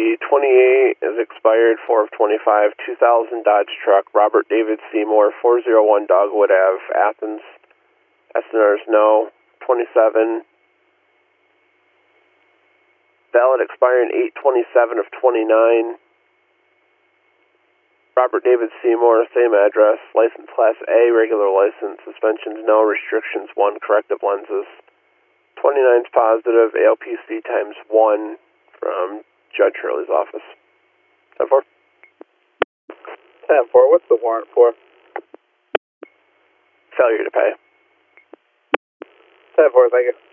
The 28 is expired, 4 of 25, 2000 Dodge truck, Robert David Seymour, 401 Dogwood Ave, Athens. SNRs no. 27. Valid expiring 8/27 of 29. Robert David Seymour, same address. License class A, regular license. Suspensions no. Restrictions 1. Corrective lenses. 29's positive. ALPC times 1 from Judge Hurley's office. 10-4. 10-4, what's the warrant for? Failure to pay. 10-4, thank you.